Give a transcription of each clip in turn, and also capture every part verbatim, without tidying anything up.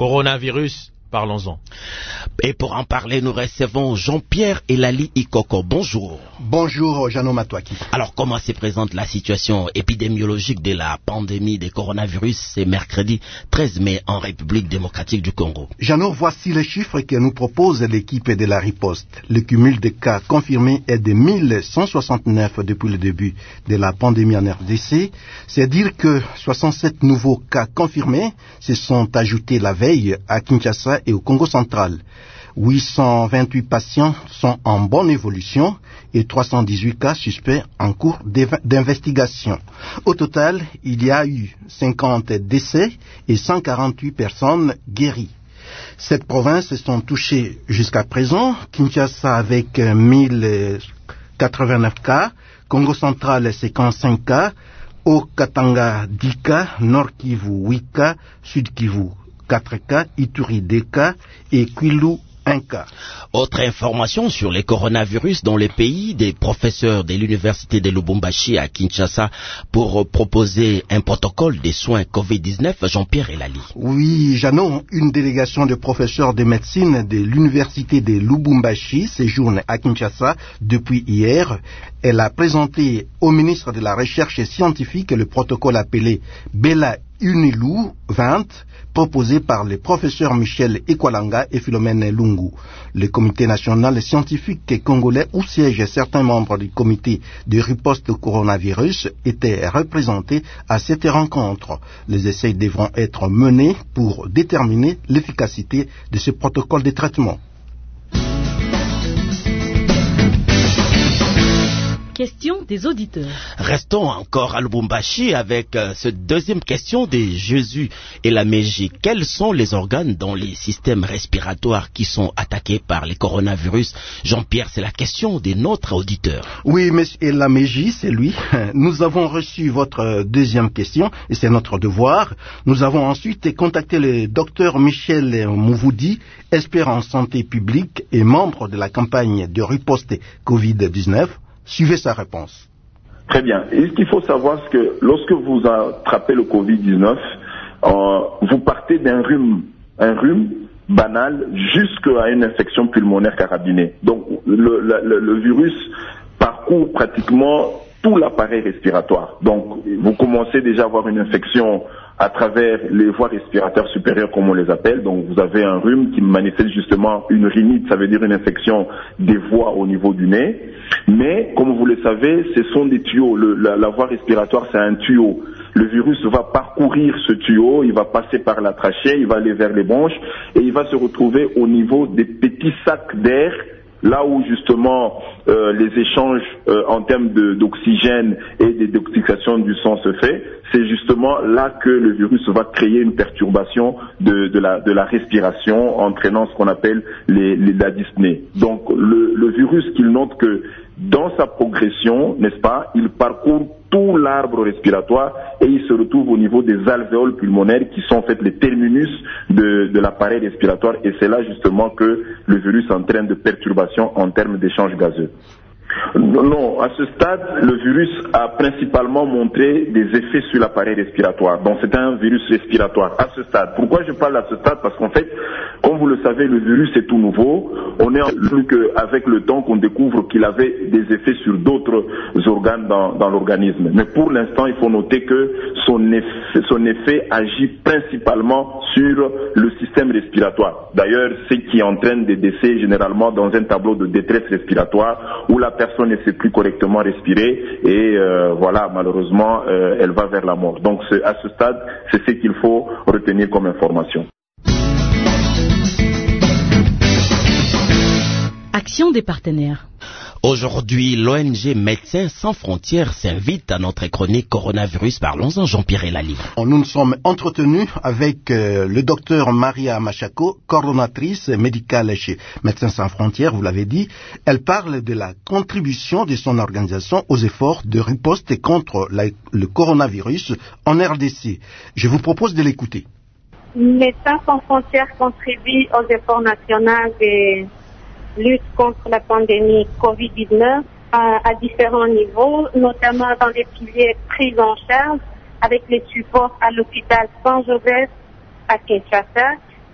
Coronavirus, parlons-en. Et pour en parler, nous recevons Jean-Pierre Elali Ikoko. Bonjour. Bonjour, Jeannot Matouaki. Alors, comment se présente la situation épidémiologique de la pandémie de coronavirus ce mercredi treize mai en République démocratique du Congo? Jeannot, voici les chiffres que nous propose l'équipe de la riposte. Le cumul de cas confirmés est de mille cent soixante-neuf depuis le début de la pandémie en R D C. C'est dire que soixante-sept nouveaux cas confirmés se sont ajoutés la veille à Kinshasa et au Congo central. huit cent vingt-huit patients sont en bonne évolution et trois cent dix-huit cas suspects en cours d'investigation. Au total, il y a eu cinquante décès et cent quarante-huit personnes guéries. Sept provinces sont touchées jusqu'à présent. Kinshasa avec mille quatre-vingt-neuf cas, Congo central cinquante-cinq cas, Haut-Katanga dix cas, Nord-Kivu huit cas, Sud-Kivu quatre cas, Ituri deux cas et Kwilu un cas. Autre information sur les coronavirus dans les pays, des professeurs de l'université de Lubumbashi à Kinshasa pour proposer un protocole des soins covid dix-neuf. Jean-Pierre Elali. Oui, Jeannot, une délégation de professeurs de médecine de l'université de Lubumbashi séjourne à Kinshasa depuis hier. Elle a présenté au ministre de la Recherche scientifique le protocole appelé Bela Unilu vingt, proposé par les professeurs Michel Ekwalanga et Philomène Lungu. Le comité national scientifique congolais où siègent certains membres du comité de riposte au coronavirus étaient représentés à cette rencontre. Les essais devront être menés pour déterminer l'efficacité de ce protocole de traitement. Question des auditeurs. Restons encore à Lubumbashi avec euh, cette deuxième question de Jésus et la Mégie. Quels sont les organes dans les systèmes respiratoires qui sont attaqués par les coronavirus? Jean-Pierre, c'est la question de notre auditeur. Oui, monsieur la Mégie, c'est lui. Nous avons reçu votre deuxième question et c'est notre devoir. Nous avons ensuite contacté le docteur Michel Mouvoudi, expert en santé publique et membre de la campagne de riposte covid dix-neuf. Suivez sa réponse. Très bien. Et ce qu'il faut savoir, c'est que lorsque vous attrapez le covid dix-neuf, euh, vous partez d'un rhume, un rhume banal jusqu'à une infection pulmonaire carabinée. Donc le, le, le virus parcourt pratiquement tout l'appareil respiratoire. Donc vous commencez déjà à avoir une infection à travers les voies respiratoires supérieures, comme on les appelle. Donc vous avez un rhume qui manifeste justement une rhinite, ça veut dire une infection des voies au niveau du nez. Mais comme vous le savez, ce sont des tuyaux. Le, la, la voie respiratoire, c'est un tuyau. Le virus va parcourir ce tuyau, il va passer par la trachée, il va aller vers les bronches et il va se retrouver au niveau des petits sacs d'air, là où justement euh, les échanges euh, en termes de, d'oxygène et de détoxification du sang se fait. C'est justement là que le virus va créer une perturbation de, de, la, de la respiration, entraînant ce qu'on appelle les, les, la dyspnée. Donc le, le virus qu'il note que dans sa progression, n'est-ce pas, il parcourt tout l'arbre respiratoire et il se retrouve au niveau des alvéoles pulmonaires qui sont en fait les terminus de, de l'appareil respiratoire et c'est là justement que le virus entraîne de perturbations en termes d'échanges gazeux. Non, à ce stade, le virus a principalement montré des effets sur l'appareil respiratoire. Donc c'est un virus respiratoire à ce stade. Pourquoi je parle à ce stade? Parce qu'en fait, comme vous le savez, le virus est tout nouveau. On est plus qu'avec le temps qu'on découvre qu'il avait des effets sur d'autres organes dans, dans l'organisme. Mais pour l'instant, il faut noter que son effet, son effet agit principalement sur le système respiratoire. D'ailleurs, ce qui entraîne des décès généralement dans un tableau de détresse respiratoire où la personne ne sait plus correctement respirer et euh, voilà, malheureusement, euh, elle va vers la mort. Donc à ce stade, c'est ce qu'il faut retenir comme information. Action des partenaires. Aujourd'hui, l'O N G Médecins sans frontières s'invite à notre chronique Coronavirus. Parlons-en, Jean-Pierre Elali. Nous nous sommes entretenus avec euh, le docteur Maria Machako, coordonnatrice médicale chez Médecins sans frontières, vous l'avez dit. Elle parle de la contribution de son organisation aux efforts de riposte contre la, le coronavirus en R D C. Je vous propose de l'écouter. Médecins sans frontières contribue aux efforts nationaux de lutte contre la pandémie covid dix-neuf à, à différents niveaux, notamment dans les piliers prise en charge avec les supports à l'hôpital Saint-Joseph à Kinshasa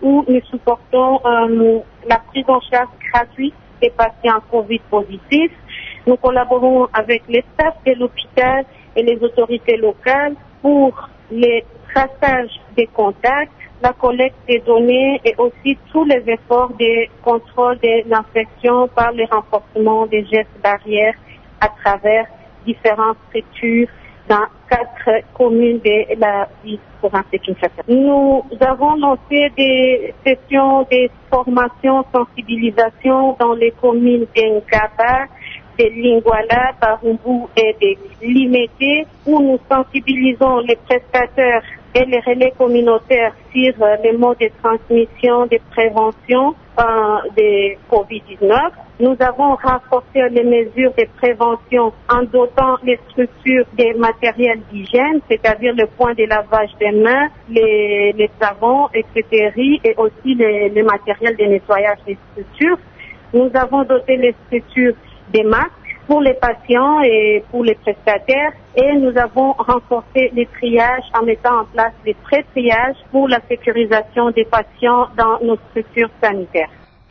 où nous supportons euh, la prise en charge gratuite des patients Covid positifs. Nous collaborons avec les staffs de l'hôpital et les autorités locales pour les traçages des contacts, la collecte des données et aussi tous les efforts de contrôle de l'infection par le renforcement des gestes barrières à travers différentes structures dans quatre communes de la ville province de Kinshasa. Nous avons lancé des sessions de formation, sensibilisation dans les communes d'Engaba, de Lingwala, Barumbu et de Limete, où nous sensibilisons les prestataires et les relais communautaires sur euh, les modes de transmission, de prévention euh, de covid dix-neuf. Nous avons renforcé les mesures de prévention en dotant les structures des matériels d'hygiène, c'est-à-dire le point de lavage des mains, les, les savons, et cetera, et aussi les, les matériels de nettoyage des structures. Nous avons doté les structures des masques pour les patients et pour les prestataires, et nous avons renforcé les triages en mettant en place des pré-triages pour la sécurisation des patients dans nos structures sanitaires.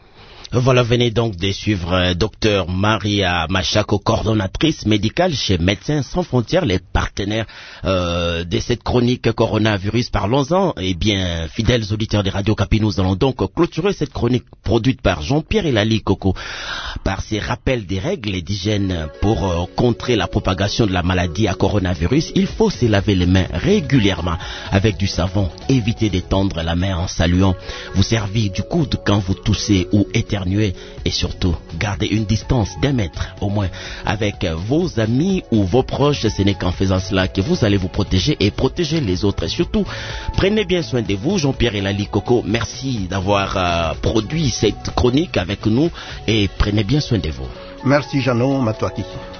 Voilà, venez donc de suivre euh, Docteur Maria Machako, coordonnatrice médicale chez Médecins Sans Frontières, les partenaires euh, de cette chronique coronavirus. Parlons-en. Eh bien, fidèles auditeurs des radios Kapi, nous allons donc clôturer cette chronique produite par Jean-Pierre Elali Coco par ces rappels des règles d'hygiène pour euh, contrer la propagation de la maladie à coronavirus. Il faut se laver les mains régulièrement avec du savon. Évitez d'étendre la main en saluant. Vous servir du coude quand vous toussez ou éternuez. Et surtout, gardez une distance d'un mètre au moins avec vos amis ou vos proches. Ce n'est qu'en faisant cela que vous allez vous protéger et protéger les autres. Et surtout, prenez bien soin de vous. Jean-Pierre Elali Coco, merci d'avoir euh, produit cette chronique avec nous et prenez bien soin de vous. Merci Jeannot Matouaki.